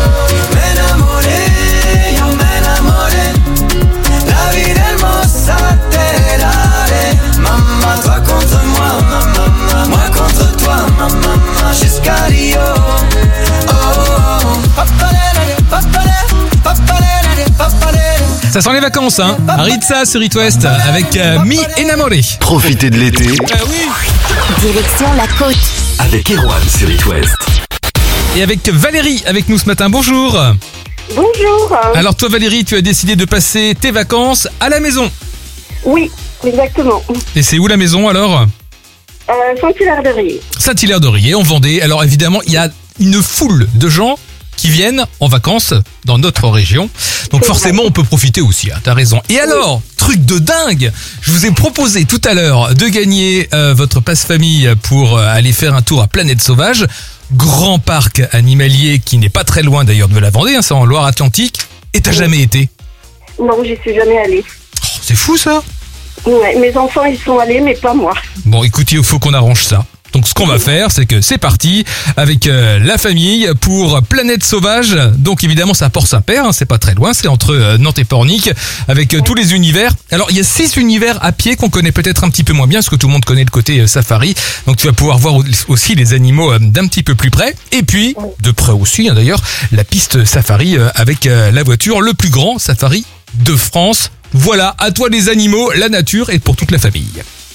M'enamoré, yo m'enamoré. La vie hermosa te daré. Maman, toi contre moi, maman, moi contre toi, maman, jusqu'à Rio. Oh, oh. Papalere, papalere, papalere, papalere. Ça sent les vacances, hein. Ritza sur It West avec euh, Mi Enamoré. Profitez de l'été. Euh, oui. Direction la côte. Avec Erwan sur It West. Et avec Valérie avec nous ce matin. Bonjour. Bonjour. Alors toi Valérie, tu as décidé de passer tes vacances à la maison. Oui, exactement. Et c'est où la maison alors? euh, Saint-Hilaire-de-Riez. Saint-Hilaire-de-Riez, en Vendée. Alors évidemment, il y a une foule de gens qui viennent en vacances dans notre région. Donc C'est forcément, vrai. on peut profiter aussi, hein, t'as raison. Et alors, truc de dingue, je vous ai proposé tout à l'heure de gagner euh, votre passe-famille pour euh, aller faire un tour à Planète Sauvage. Grand parc animalier qui n'est pas très loin d'ailleurs de la Vendée, hein, c'est en Loire-Atlantique. Et t'as jamais été? Non, j'y suis jamais allée. Oh, c'est fou ça. Ouais, mes enfants, ils sont allés, mais pas moi. Bon, écoutez, il faut qu'on arrange ça. Donc ce qu'on va faire, c'est que c'est parti avec euh, la famille pour Planète Sauvage. Donc évidemment, c'est à Port-Saint-Père, hein, c'est pas très loin, c'est entre euh, Nantes et Pornic, avec euh, tous les univers. Alors il y a six univers à pied qu'on connaît peut-être un petit peu moins bien, parce que tout le monde connaît le côté euh, safari. Donc tu vas pouvoir voir aussi les animaux euh, d'un petit peu plus près. Et puis, de près aussi, hein, d'ailleurs, la piste safari euh, avec euh, la voiture, le plus grand safari de France. Voilà, à toi les animaux, la nature et pour toute la famille.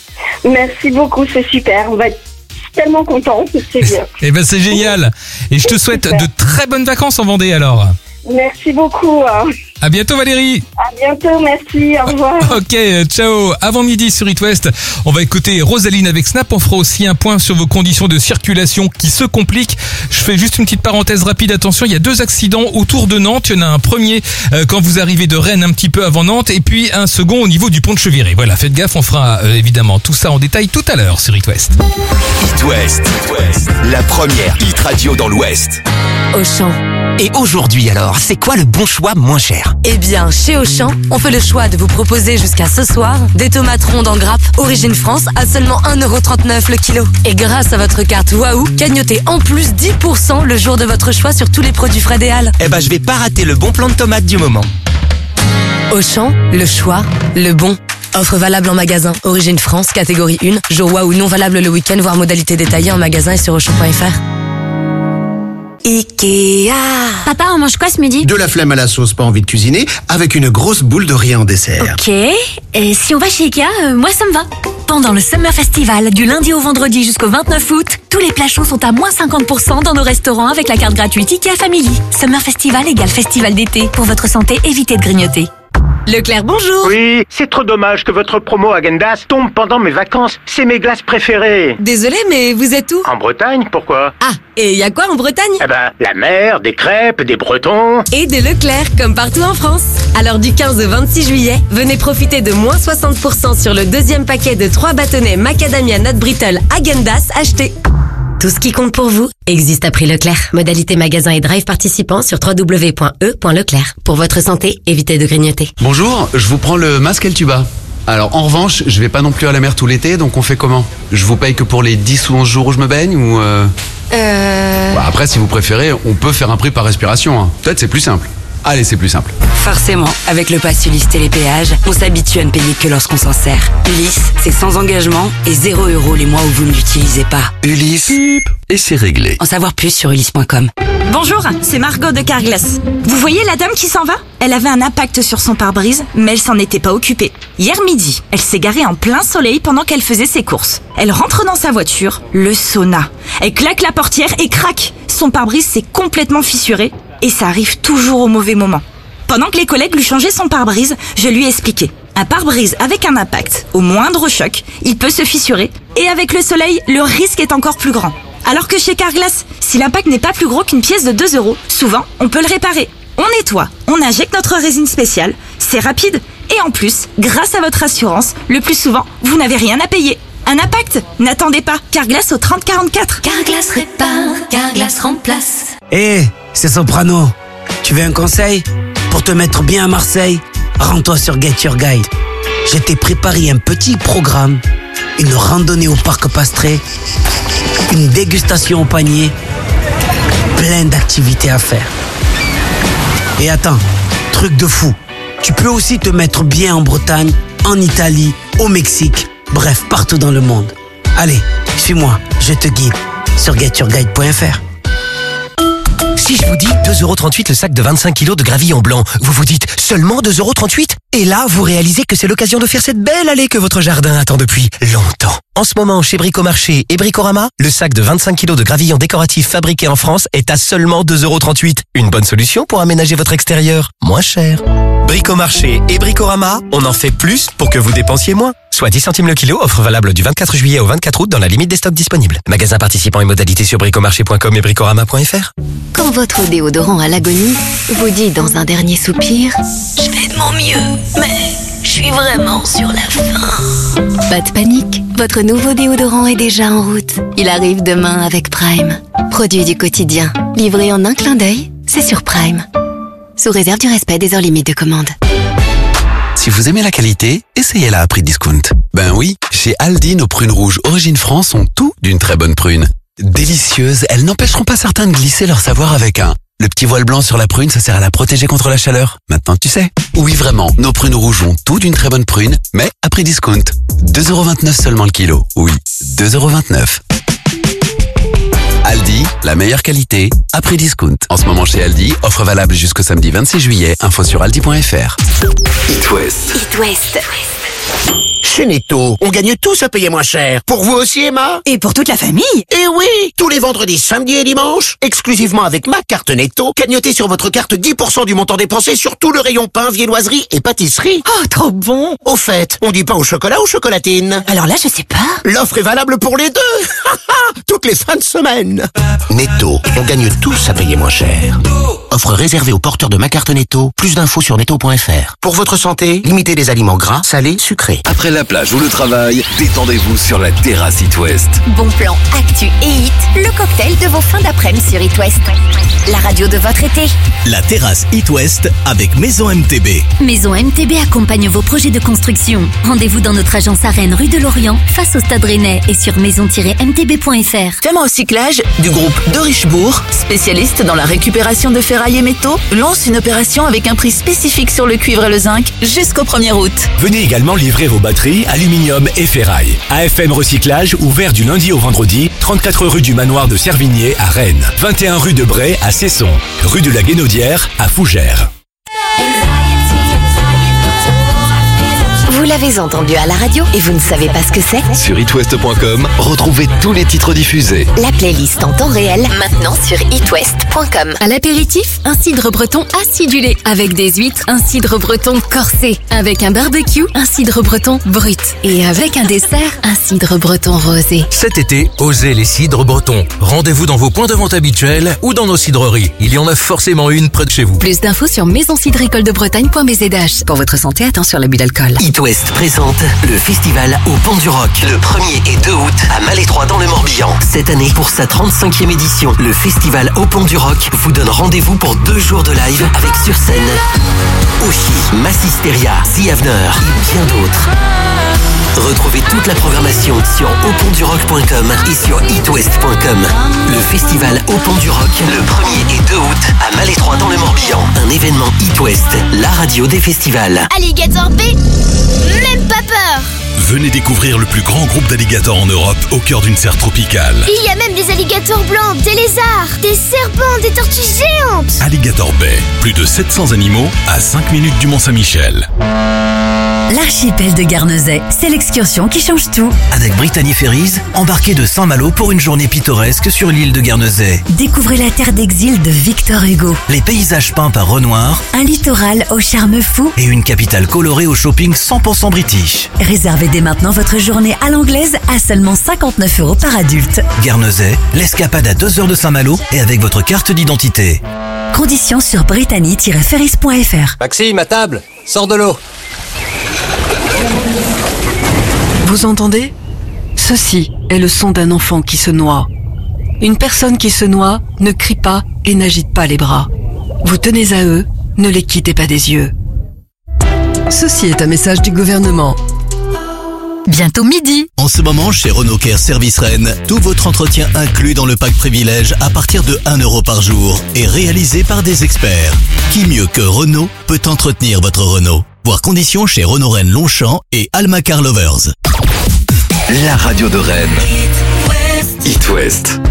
Merci beaucoup, c'est super. On va être tellement contents, c'est bien. Eh ben c'est génial. Et je te souhaite Super. de très bonnes vacances en Vendée alors. Merci beaucoup. hein. À bientôt Valérie. À bientôt, merci, au revoir. Ok, ciao. Avant midi sur It West, on va écouter Rosaline avec Snap. On fera aussi un point sur vos conditions de circulation qui se compliquent. Je fais juste une petite parenthèse rapide. Attention, il y a deux accidents autour de Nantes. Il y en a un premier euh, quand vous arrivez de Rennes un petit peu avant Nantes et puis un second au niveau du pont de Cheviré. Voilà, faites gaffe, on fera euh, évidemment tout ça en détail tout à l'heure sur It West. It West, la première hit radio dans l'Ouest. Auchan. Et aujourd'hui alors, c'est quoi le bon choix moins cher? Eh bien, chez Auchan, on fait le choix de vous proposer jusqu'à ce soir des tomates rondes en grappe Origine France à seulement un euro trente-neuf le kilo. Et grâce à votre carte Waouh, gagnotez en plus dix pour cent le jour de votre choix sur tous les produits frais des Halles. Eh ben, je vais pas rater le bon plan de tomates du moment. Auchan, le choix, le bon. Offre valable en magasin. Origine France, catégorie un. Jour Waouh non valable le week-end, voire modalité détaillée en magasin et sur auchan point f r. Ikea. Papa, on mange quoi ce midi? De la flemme à la sauce, pas envie de cuisiner, avec une grosse boule de riz en dessert. Ok. Et si on va chez Ikea, euh, moi ça me va. Pendant le Summer Festival, du lundi au vendredi jusqu'au vingt-neuf août, tous les plats chauds sont à moins cinquante pour cent dans nos restaurants avec la carte gratuite Ikea Family. Summer Festival égale festival d'été. Pour votre santé, évitez de grignoter. Leclerc, bonjour. Oui, c'est trop dommage que votre promo Häagen-Dazs tombe pendant mes vacances. C'est mes glaces préférées. Désolé, mais vous êtes où? En Bretagne, pourquoi? Ah, et y a quoi en Bretagne? Eh ben, la mer, des crêpes, des Bretons. Et des Leclerc, comme partout en France. Alors du quinze au vingt-six juillet, venez profiter de moins soixante pour cent sur le deuxième paquet de trois bâtonnets Macadamia Nut Brittle Häagen-Dazs achetés. Tout ce qui compte pour vous existe à prix Leclerc. Modalité magasin et drive participants sur w w w point e point leclerc. Pour votre santé, évitez de grignoter. Bonjour, je vous prends le masque et le tuba. Alors en revanche, je vais pas non plus à la mer tout l'été, donc on fait comment? Je vous paye que pour les dix ou onze jours où je me baigne ou euh... Euh... Bah, après, si vous préférez, on peut faire un prix par respiration. Hein. Peut-être c'est plus simple. Allez, c'est plus simple. Forcément, avec le pass Ulysse Télépéage, on s'habitue à ne payer que lorsqu'on s'en sert. Ulysse, c'est sans engagement et zéro euro les mois où vous ne l'utilisez pas. Ulysse, et c'est réglé. En savoir plus sur ulysse point com. Bonjour, c'est Margot de Carglass. Vous voyez la dame qui s'en va? Elle avait un impact sur son pare-brise, mais elle s'en était pas occupée. Hier midi, elle s'est garée en plein soleil pendant qu'elle faisait ses courses. Elle rentre dans sa voiture, le sauna. Elle claque la portière et crac! Son pare-brise s'est complètement fissuré et ça arrive toujours au mauvais moment. Pendant que les collègues lui changeaient son pare-brise, je lui ai expliqué. Un pare-brise avec un impact, au moindre choc, il peut se fissurer. Et avec le soleil, le risque est encore plus grand. Alors que chez Carglass, si l'impact n'est pas plus gros qu'une pièce de deux euros, souvent, on peut le réparer. On nettoie, on injecte notre résine spéciale, c'est rapide. Et en plus, grâce à votre assurance, le plus souvent, vous n'avez rien à payer. Un impact? N'attendez pas, Carglass au trente quarante-quatre. Carglass répare, Carglass remplace. Hé, hey, c'est Soprano. Tu veux un conseil? Pour te mettre bien à Marseille, rends-toi sur Get Your Guide. Je t'ai préparé un petit programme, une randonnée au parc Pastré, une dégustation au panier, plein d'activités à faire. Et attends, truc de fou, tu peux aussi te mettre bien en Bretagne, en Italie, au Mexique, bref, partout dans le monde. Allez, suis-moi, je te guide sur get your guide point f r. Si je vous dis deux euros trente-huit le sac de vingt-cinq kilos de gravillon blanc, vous vous dites seulement deux euros trente-huit? Et là, vous réalisez que c'est l'occasion de faire cette belle allée que votre jardin attend depuis longtemps. En ce moment, chez Bricomarché et Bricorama, le sac de vingt-cinq kilos de gravillon décoratif fabriqué en France est à seulement deux euros trente-huit. Une bonne solution pour aménager votre extérieur, moins cher. Bricomarché et Bricorama, on en fait plus pour que vous dépensiez moins. Soit dix centimes le kilo, offre valable du vingt-quatre juillet au vingt-quatre août dans la limite des stocks disponibles. Magasin participant et modalités sur bricomarché point com et bricorama point f r. Quand votre déodorant à l'agonie vous dit dans un dernier soupir « Je fais de mon mieux, mais je suis vraiment sur la fin ». Pas de panique, votre nouveau déodorant est déjà en route. Il arrive demain avec Prime. Produit du quotidien, livré en un clin d'œil, c'est sur Prime. Sous réserve du respect des heures limites de commande. Si vous aimez la qualité, essayez-la à prix discount. Ben oui, chez Aldi, nos prunes rouges Origine France ont tout d'une très bonne prune. Délicieuses, elles n'empêcheront pas certains de glisser leur savoir avec un. Le petit voile blanc sur la prune, ça sert à la protéger contre la chaleur. Maintenant tu sais. Oui vraiment, nos prunes rouges ont tout d'une très bonne prune, mais à prix discount. deux euros vingt-neuf seulement le kilo. Oui, deux euros vingt-neuf. Aldi, la meilleure qualité, à prix discount. En ce moment chez Aldi, offre valable jusqu'au samedi vingt-six juillet, info sur aldi point f r. It West. It West. Chez Netto, on gagne tous à payer moins cher. Pour vous aussi, Emma? Et pour toute la famille? Eh oui! Tous les vendredis, samedis et dimanches, exclusivement avec ma carte Netto, cagnotez sur votre carte dix pour cent du montant dépensé sur tout le rayon pain, viennoiserie et pâtisserie. Oh, trop bon! Au fait, on dit pain au chocolat ou chocolatine? Alors là, je sais pas. L'offre est valable pour les deux! Toutes les fins de semaine! Netto, on gagne tous à payer moins cher. Offre réservée aux porteurs de ma carte Netto. Plus d'infos sur netto point f r. Pour votre santé, limitez les aliments gras, salés, sucrés. Après la plage ou le travail, détendez-vous sur la terrasse It West. Bon plan, actu et hit, le cocktail de vos fins d'après-midi sur It West. La radio de votre été. La terrasse It West avec Maison M T B. Maison M T B accompagne vos projets de construction. Rendez-vous dans notre agence à Rennes, rue de Lorient, face au Stade Rennais et sur maison tiret m t b point f r. Firma Recyclage du groupe de Richebourg, spécialiste dans la récupération de ferraille et métaux, lance une opération avec un prix spécifique sur le cuivre et le zinc jusqu'au premier août. Venez également livrer vos batteries, aluminium et ferraille. A F M Recyclage, ouvert du lundi au vendredi, trente-quatre rue du Manoir de Servigné à Rennes, vingt et un rue de Bray à Cesson, rue de la Guénaudière à Fougères. Vous l'avez entendu à la radio et vous ne savez pas ce que c'est? Sur it west point com, retrouvez tous les titres diffusés. La playlist en temps réel, maintenant sur it west point com. À l'apéritif, un cidre breton acidulé. Avec des huîtres, un cidre breton corsé. Avec un barbecue, un cidre breton brut. Et avec un dessert, un cidre breton rosé. Cet été, osez les cidres bretons. Rendez-vous dans vos points de vente habituels ou dans nos cidreries. Il y en a forcément une près de chez vous. Plus d'infos sur maison cidricole de bretagne point b z h. Pour votre santé, attention à l'abus d'alcool. It West. West présente le festival au Pont du Rock le premier et deux août à Malétroit dans le Morbihan. Cette année, pour sa trente-cinquième édition, le festival au Pont du Rock vous donne rendez-vous pour deux jours de live avec sur scène Oshi, Massisteria, The Avener et bien d'autres. Retrouvez toute la programmation sur au pont du rock point com et sur it west point com. Le festival au Pont du Rock le premier et deux août à Malétroit dans le Morbihan. Un événement It West, la radio des festivals. Alligator B, même pas peur. Venez découvrir le plus grand groupe d'alligators en Europe au cœur d'une serre tropicale. Il y a même des alligators blancs, des lézards, des serpents, des tortues géantes. Alligator Bay, plus de sept cents animaux à cinq minutes du Mont-Saint-Michel. L'archipel de Guernesey, c'est l'excursion qui change tout. Avec Brittany Ferries, embarquez de Saint-Malo pour une journée pittoresque sur l'île de Guernesey. Découvrez la terre d'exil de Victor Hugo. Les paysages peints par Renoir. Un littoral au charme fou. Et une capitale colorée au shopping cent pour cent british. Réservez dès maintenant votre journée à l'anglaise à seulement cinquante-neuf euros par adulte. Guernesey, l'escapade à deux heures de Saint-Malo et avec votre carte d'identité. Conditions sur brittany tiret ferries point f r. Maxime, à table, sors de l'eau. Vous entendez ? Ceci est le son d'un enfant qui se noie. Une personne qui se noie ne crie pas et n'agite pas les bras. Vous tenez à eux, ne les quittez pas des yeux. Ceci est un message du gouvernement. Bientôt midi. En ce moment, chez Renault Care Service Rennes, tout votre entretien inclus dans le pack privilège à partir de un euro par jour et réalisé par des experts. Qui mieux que Renault peut entretenir votre Renault ? Voir conditions chez Renault Rennes Longchamp et Alma Car Lovers. La radio de Rennes. It West.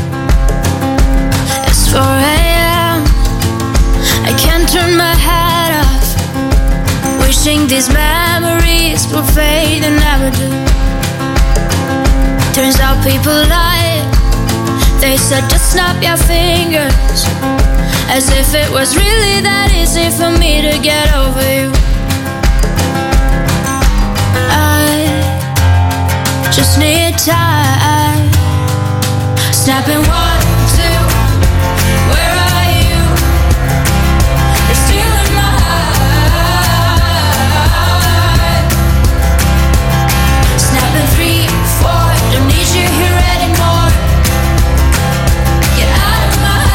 It's four a m I can't turn my head off. Wishing these memories will fade and never do. Turns out people lie. They said just snap your fingers. As if it was really that easy for me to get over you. I just need time. Snapping one, two. Where are you? You're stealing my heart. Snapping three, four. Don't need you here anymore. Get out of my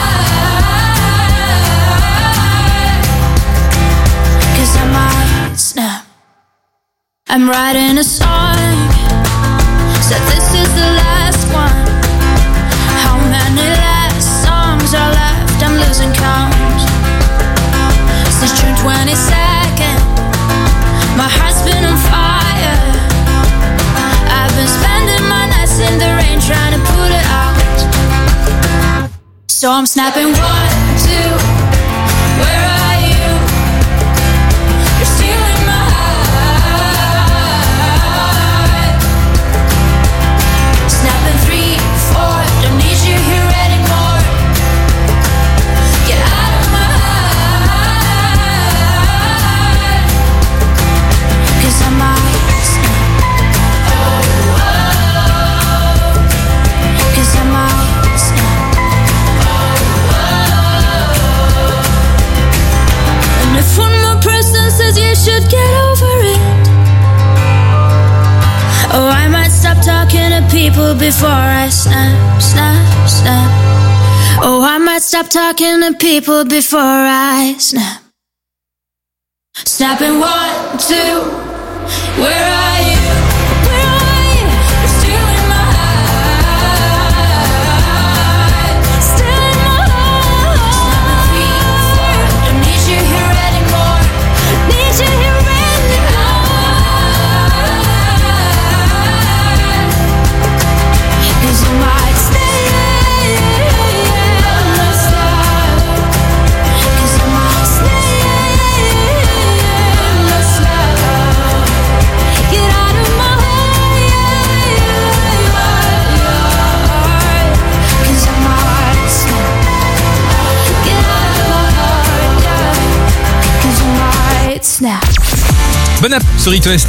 heart. 'Cause I might snap. I'm writing a song. Said this is the last one. How many last songs are left? I'm losing count. Since June twenty-second, my heart's been on fire. I've been spending my nights in the rain trying to put it out. So I'm snapping one, two. Where are you? You're stealing my heart. Snapping three, four. Don't need you here anymore. Get out of my heart. 'Cause I might snap. Oh, oh. 'Cause I might snap. Oh, oh. And if one more person says you should get over it, oh, I might stop talking to people before I snap, snap, snap. Oh, I might stop talking to people before I snap. Snapping one, two. Where are you? Where are you? You're stealing my heart. Stealing my heart. Snapping three, four. Don't need you here anymore. Need you here anymore. 'Cause I might stay. Cause I might stay. Get out of my heart. 'Cause I might snap. Get out of my heart. 'Cause I might snap. Bon app sur It West.